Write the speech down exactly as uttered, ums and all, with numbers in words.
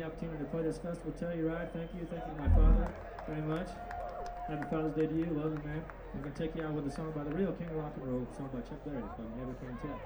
opportunity to play this festival. Telluride, thank you. Thank you to my father very much. Happy Father's Day to you. Love you, man. I'm going to take you out with a song by the real King of Rock and Roll, a song by Chuck Berry called Never Can Tell.